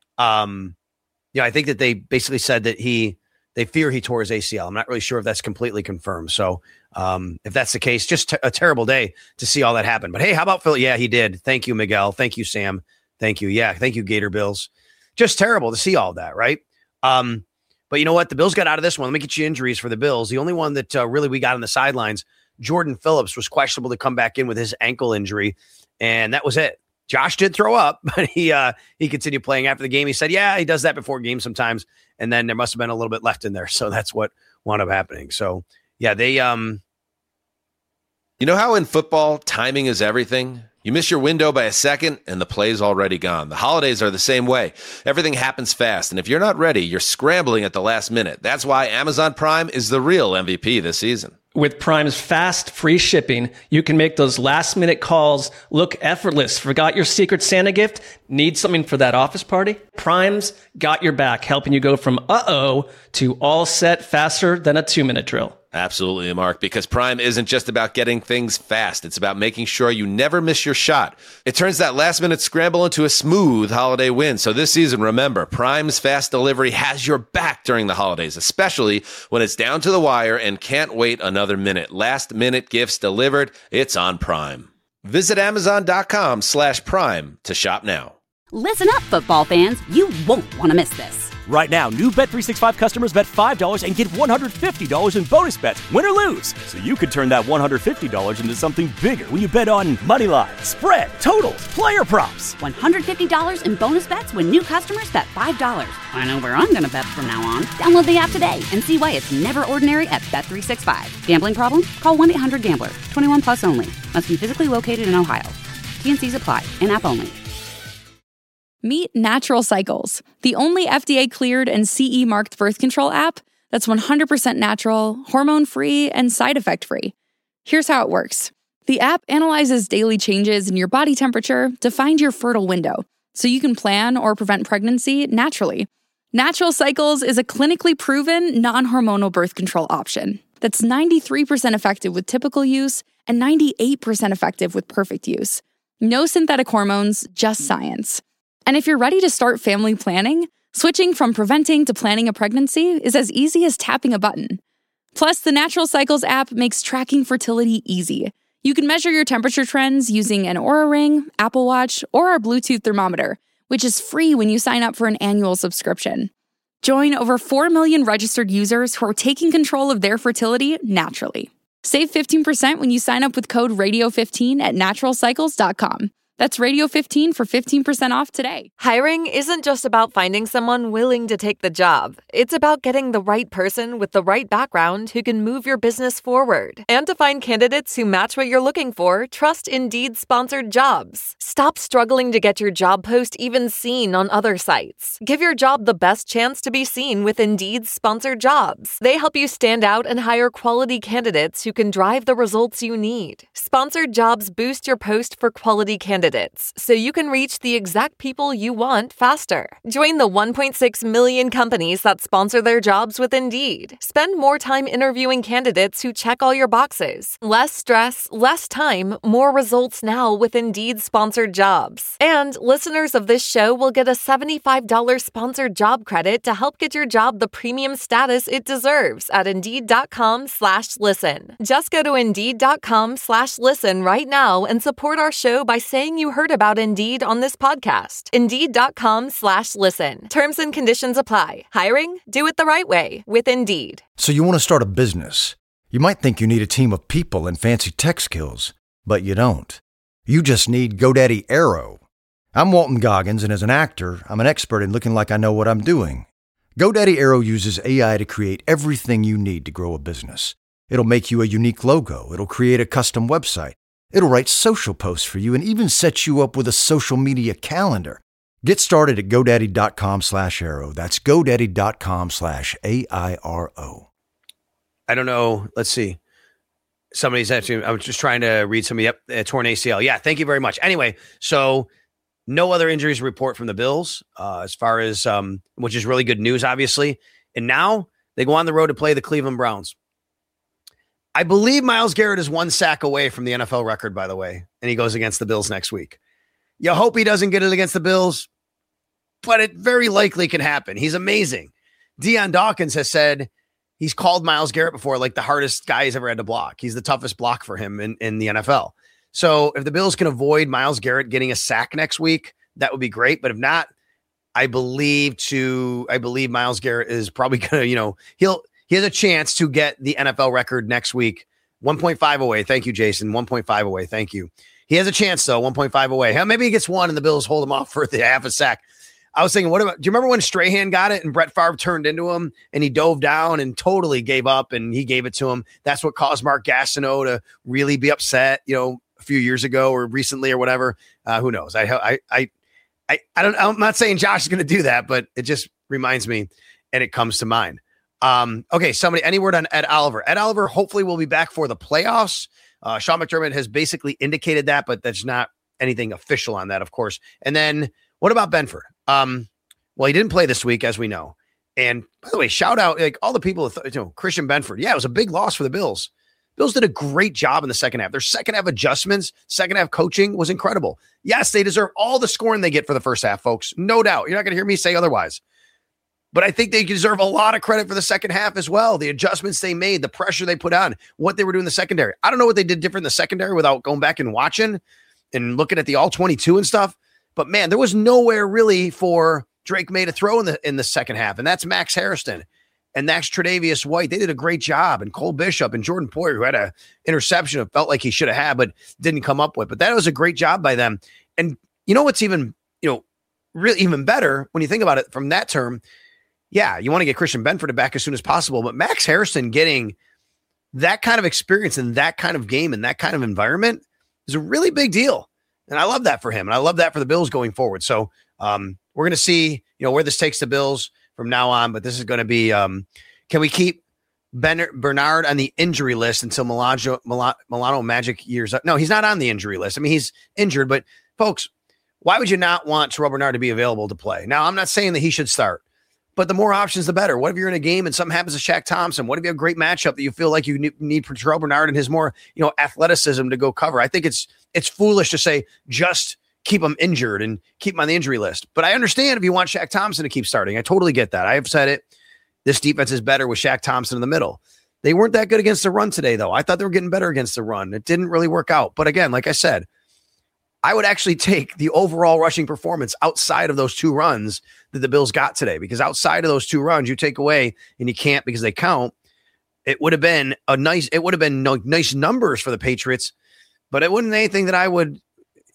G: um, you know, I think that they basically said that he, they fear he tore his A C L. I'm not really sure if that's completely confirmed. So um, if that's the case, just t- a terrible day to see all that happen. But hey, how about Phil? Yeah, he did. Thank you, Miguel. Thank you, Sam. Thank you. Yeah. Thank you, Gator Bills. Just terrible to see all that. Right. Um, but you know what? The Bills got out of this one. Let me get you injuries for the Bills. The only one that uh, really we got on the sidelines, Jordan Phillips was questionable to come back in with his ankle injury. And that was it. Josh did throw up, but he uh, he continued playing after the game. He said, yeah, he does that before games sometimes. And then there must have been a little bit left in there. So that's what wound up happening. So, yeah, they um.
A: You know how in football, timing is everything? You miss your window by a second and the play's already gone. The holidays are the same way. Everything happens fast. And if you're not ready, you're scrambling at the last minute. That's why Amazon Prime is the real M V P this season.
B: With Prime's fast, free shipping, you can make those last-minute calls look effortless. Forgot your Secret Santa gift? Need something for that office party? Prime's got your back, helping you go from uh-oh to all set faster than a two-minute drill.
A: Absolutely, Mark, because Prime isn't just about getting things fast. It's about making sure you never miss your shot. It turns that last-minute scramble into a smooth holiday win. So this season, remember, Prime's fast delivery has your back during the holidays, especially when it's down to the wire and can't wait another minute. Last-minute gifts delivered. It's on Prime. Visit Amazon.com slash Prime to shop now.
C: Listen up, football fans. You won't want to miss this.
D: Right now, new Bet three sixty-five customers bet five dollars and get one hundred fifty dollars in bonus bets, win or lose. So you could turn that one hundred fifty dollars into something bigger when you bet on money line, spread, totals, player props.
C: one hundred fifty dollars in bonus bets when new customers bet five dollars. I know where I'm going to bet from now on. Download the app today and see why it's never ordinary at Bet three sixty-five. Gambling problem? Call one eight hundred gambler. twenty-one plus only. Must be physically located in Ohio. T N Cs apply. In-app only.
H: Meet Natural Cycles, the only F D A-cleared and C E marked birth control app that's one hundred percent natural, hormone-free, and side effect-free. Here's how it works. The app analyzes daily changes in your body temperature to find your fertile window, so you can plan or prevent pregnancy naturally. Natural Cycles is a clinically proven, non-hormonal birth control option that's ninety-three percent effective with typical use and ninety-eight percent effective with perfect use. No synthetic hormones, just science. And if you're ready to start family planning, switching from preventing to planning a pregnancy is as easy as tapping a button. Plus, the Natural Cycles app makes tracking fertility easy. You can measure your temperature trends using an Oura Ring, Apple Watch, or our Bluetooth thermometer, which is free when you sign up for an annual subscription. Join over four million registered users who are taking control of their fertility naturally. Save fifteen percent when you sign up with code radio fifteen at natural cycles dot com. That's radio fifteen for fifteen percent off today.
I: Hiring isn't just about finding someone willing to take the job. It's about getting the right person with the right background who can move your business forward. And to find candidates who match what you're looking for, trust Indeed sponsored jobs. Stop struggling to get your job post even seen on other sites. Give your job the best chance to be seen with Indeed sponsored jobs. They help you stand out and hire quality candidates who can drive the results you need. Sponsored jobs boost your post for quality candidates, so you can reach the exact people you want faster. Join the one point six million companies that sponsor their jobs with Indeed. Spend more time interviewing candidates who check all your boxes. Less stress, less time, more results now with Indeed sponsored jobs. And listeners of this show will get a seventy-five dollars sponsored job credit to help get your job the premium status it deserves at Indeed.com slash listen. Just go to Indeed.com slash listen right now and support our show by saying you heard about Indeed on this podcast. Indeed.com slash listen. Terms and conditions apply. Hiring? Do it the right way with Indeed.
E: So you want to start a business. You might think you need a team of people and fancy tech skills, but you don't. You just need GoDaddy Aero. I'm Walton Goggins, and as an actor, I'm an expert in looking like I know what I'm doing. GoDaddy Aero uses A I to create everything you need to grow a business. It'll make you a unique logo. It'll create a custom website. It'll write social posts for you and even set you up with a social media calendar. Get started at GoDaddy.com slash Aero. That's GoDaddy.com slash A I R O.
G: I don't know. Let's see. Somebody's actually, I was just trying to read some, yep, uh, torn A C L. Yeah, thank you very much. Anyway, so no other injuries report from the Bills uh, as far as, um, which is really good news, obviously. And now they go on the road to play the Cleveland Browns. I believe Myles Garrett is one sack away from the N F L record, by the way, and he goes against the Bills next week. You hope he doesn't get it against the Bills, but it very likely can happen. He's amazing. Deion Dawkins has said he's called Myles Garrett before like the hardest guy he's ever had to block. He's the toughest block for him in, in the N F L. So if the Bills can avoid Myles Garrett getting a sack next week, that would be great. But if not, I believe to I believe Myles Garrett is probably going to, you know, he'll He has a chance to get the N F L record next week. one point five away. Thank you, Jason. one point five away. Thank you. He has a chance, though. one point five away. Hell, maybe he gets one and the Bills hold him off for the half a sack. I was thinking, what about, do you remember when Strahan got it and Brett Favre turned into him and he dove down and totally gave up and he gave it to him? That's what caused Mark Gastineau to really be upset, you know, a few years ago or recently or whatever. Uh, who knows? I, I, I, I, I don't, I'm not saying Josh is going to do that, but it just reminds me and it comes to mind. Um, okay, somebody, any word on Ed Oliver? Ed Oliver hopefully will be back for the playoffs. Uh, Sean McDermott has basically indicated that, but that's not anything official on that, of course. And then what about Benford? Um, well, he didn't play this week, as we know. And by the way, shout out like all the people, th- you know, Christian Benford. Yeah, it was a big loss for the Bills. Bills did a great job in the second half. Their second half adjustments, second half coaching was incredible. Yes, they deserve all the scoring they get for the first half, folks. No doubt. You're not going to hear me say otherwise. But I think they deserve a lot of credit for the second half as well. The adjustments they made, the pressure they put on, what they were doing in the secondary. I don't know what they did different in the secondary without going back and watching and looking at the all twenty-two and stuff. But man, there was nowhere really for Drake May to throw in the in the second half. And that's Max Harrison and that's Tre'Davious White. They did a great job. And Cole Bishop and Jordan Poyer, who had an interception it felt like he should have had, but didn't come up with. But that was a great job by them. And you know what's even, you know, really even better when you think about it from that term? Yeah, you want to get Christian Benford back as soon as possible, but Max Harrison getting that kind of experience in that kind of game and that kind of environment is a really big deal. And I love that for him. And I love that for the Bills going forward. So um, we're going to see, you know, where this takes the Bills from now on, but this is going to be, um, can we keep ben- Bernard on the injury list until Milano, Milano Magic years up? No, he's not on the injury list. I mean, he's injured, but folks, why would you not want Terrell Bernard to be available to play? Now, I'm not saying that he should start, but the more options, the better. What if you're in a game and something happens to Shaq Thompson? What if you have a great matchup that you feel like you need for Terrell Bernard and his more, you know, athleticism to go cover? I think it's it's foolish to say just keep him injured and keep him on the injury list. But I understand if you want Shaq Thompson to keep starting. I totally get that. I have said it. This defense is better with Shaq Thompson in the middle. They weren't that good against the run today, though. I thought they were getting better against the run. It didn't really work out. But again, like I said, I would actually take the overall rushing performance outside of those two runs that the Bills got today, because outside of those two runs you take away and you can't because they count. It would have been a nice, it would have been no, nice numbers for the Patriots, but it wasn't anything that I would,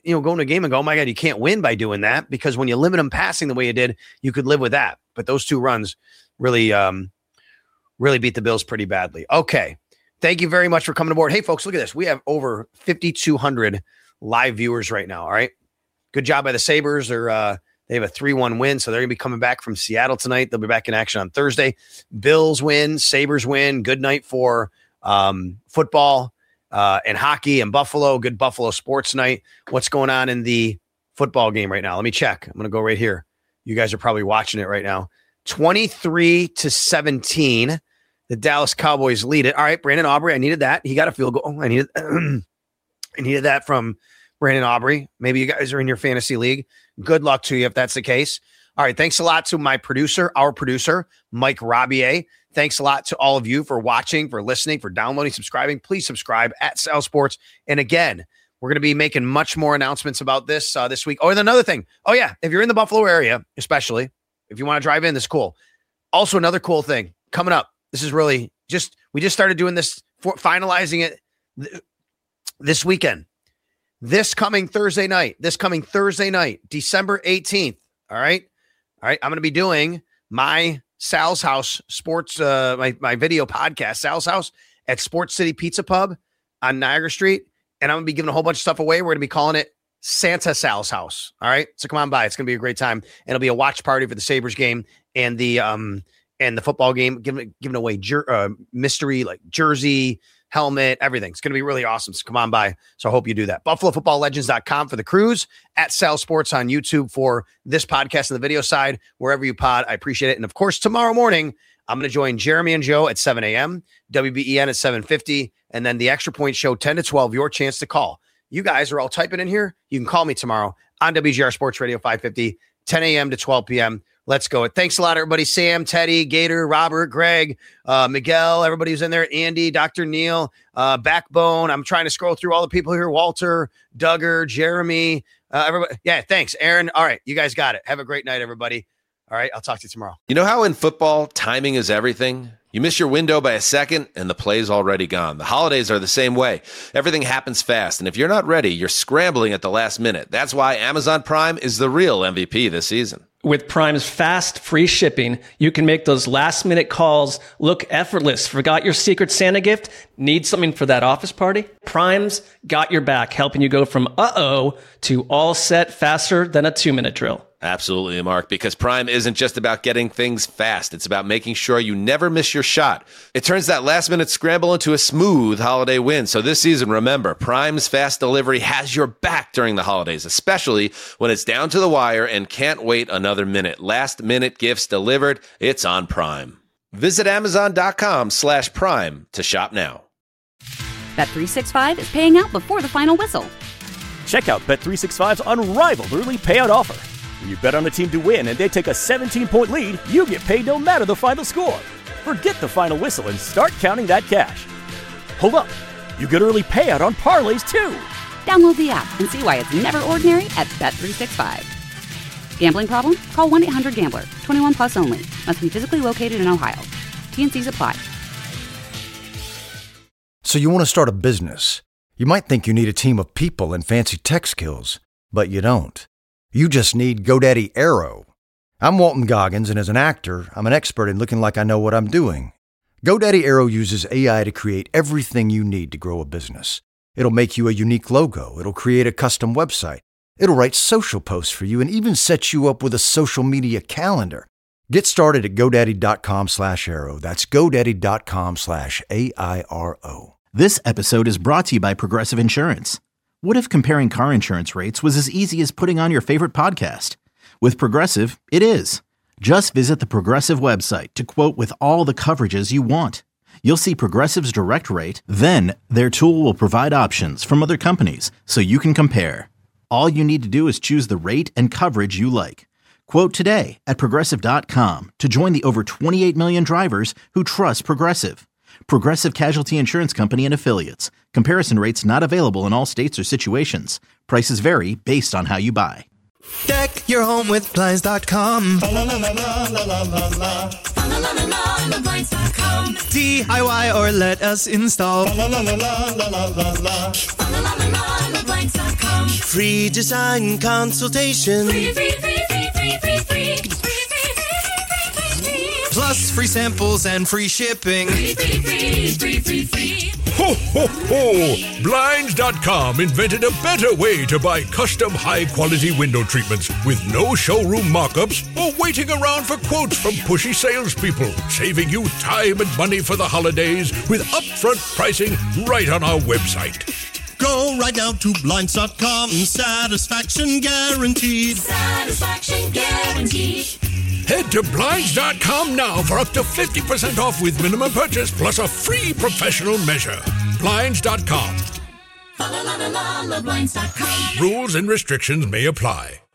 G: you know, go into a game and go, oh my God, you can't win by doing that, because when you limit them passing the way you did, you could live with that. But those two runs really, um, really beat the Bills pretty badly. Okay. Thank you very much for coming aboard. Hey, folks, look at this. We have over fifty-two hundred live viewers right now. All right. Good job by the Sabres. They're, uh, they have a three one win, so they're going to be coming back from Seattle tonight. They'll be back in action on Thursday. Bills win, Sabres win. Good night for um, football uh, and hockey and Buffalo. Good Buffalo sports night. What's going on in the football game right now? Let me check. I'm going to go right here. You guys are probably watching it right now. twenty-three to seventeen. The Dallas Cowboys lead it. All right, Brandon Aubrey, I needed that. He got a field goal. Oh, I needed, I needed that from Brandon Aubrey. Maybe you guys are in your fantasy league. Good luck to you if that's the case. All right, thanks a lot to my producer, our producer, Mike Rabier. Thanks a lot to all of you for watching, for listening, for downloading, subscribing. Please subscribe at Sal Sports. And again, we're going to be making much more announcements about this uh, this week. Oh, and another thing. Oh, yeah, if you're in the Buffalo area, especially, if you want to drive in, this is cool. Also, another cool thing coming up. This is really just, we just started doing this, for finalizing it th- this weekend. This coming Thursday night, this coming Thursday night, December eighteenth. All right. All right. I'm going to be doing my Sal's House sports, uh, my, my video podcast, Sal's House at Sports City Pizza Pub on Niagara Street. And I'm going to be giving a whole bunch of stuff away. We're going to be calling it Santa Sal's House. All right. So come on by. It's going to be a great time. And it'll be a watch party for the Sabres game and the, um, and the football game, giving, giving away jer- uh, mystery, like jersey, helmet, everything. It's going to be really awesome. So come on by. So I hope you do that. Buffalo Football Legends dot com for the cruise, at Sal Sports on YouTube for this podcast and the video side, wherever you pod. I appreciate it. And of course, tomorrow morning, I'm going to join Jeremy and Joe at seven a.m., W B E N at seven fifty, and then the Extra Point Show ten to twelve, your chance to call. You guys are all typing in here. You can call me tomorrow on W G R Sports Radio five fifty, ten a.m. to twelve p.m. Let's go. Thanks a lot, everybody. Sam, Teddy, Gator, Robert, Greg, uh, Miguel, everybody who's in there, Andy, Doctor Neil, uh, Backbone. I'm trying to scroll through all the people here. Walter, Duggar, Jeremy, uh, everybody. Yeah, thanks, Aaron. All right, you guys got it. Have a great night, everybody. All right, I'll talk to you tomorrow.
A: You know how in football, timing is everything? You miss your window by a second, and the play's already gone. The holidays are the same way. Everything happens fast, and if you're not ready, you're scrambling at the last minute. That's why Amazon Prime is the real M V P this season.
B: With Prime's fast, free shipping, you can make those last-minute calls look effortless. Forgot your Secret Santa gift? Need something for that office party? Prime's got your back, helping you go from uh-oh to all set faster than a two-minute drill.
A: Absolutely, Mark, because Prime isn't just about getting things fast. It's about making sure you never miss your shot. It turns that last-minute scramble into a smooth holiday win. So this season, remember, Prime's fast delivery has your back during the holidays, especially when it's down to the wire and can't wait another minute. Last-minute gifts delivered. It's on Prime. Visit Amazon.com slash Prime to shop now.
C: Bet three sixty-five is paying out before the final whistle.
D: Check out Bet three sixty-five's unrivaled early payout offer. When you bet on a team to win and they take a seventeen-point lead, you get paid no matter the final score. Forget the final whistle and start counting that cash. Hold up. You get early payout on parlays, too.
C: Download the app and see why it's never ordinary at Bet three sixty-five. Gambling problem? Call one eight hundred gambler. twenty-one plus only. Must be physically located in Ohio. T N Cs apply.
E: So you want to start a business. You might think you need a team of people and fancy tech skills, but you don't. You just need GoDaddy Aero. I'm Walton Goggins, and as an actor, I'm an expert in looking like I know what I'm doing. GoDaddy Aero uses A I to create everything you need to grow a business. It'll make you a unique logo. It'll create a custom website. It'll write social posts for you and even set you up with a social media calendar. Get started at GoDaddy.com slash Aero. That's GoDaddy.com slash A I R O.
J: This episode is brought to you by Progressive Insurance. What if comparing car insurance rates was as easy as putting on your favorite podcast? With Progressive, it is. Just visit the Progressive website to quote with all the coverages you want. You'll see Progressive's direct rate, then their tool will provide options from other companies so you can compare. All you need to do is choose the rate and coverage you like. Quote today at Progressive dot com to join the over twenty-eight million drivers who trust Progressive. Progressive Casualty Insurance Company and Affiliates. Comparison rates not available in all states or situations. Prices vary based on how you buy.
K: Deck your home with Blinds dot com. La, la, la, la, la, la, la. D I Y or let us install.
L: Free design consultation.
K: Free, free, free, free, free, free, free. Plus free samples and free shipping.
M: Free, free, free, free, free, free. Ho, ho, ho! Blinds dot com invented a better way to buy custom high-quality window treatments with no showroom mock-ups or waiting around for quotes from pushy salespeople, saving you time and money for the holidays with upfront pricing right on our website.
N: Go right now to Blinds dot com. Satisfaction guaranteed.
M: Satisfaction guaranteed. Head to Blinds dot com now for up to fifty percent off with minimum purchase plus a free professional measure. Blinds dot com. Rules and restrictions may apply.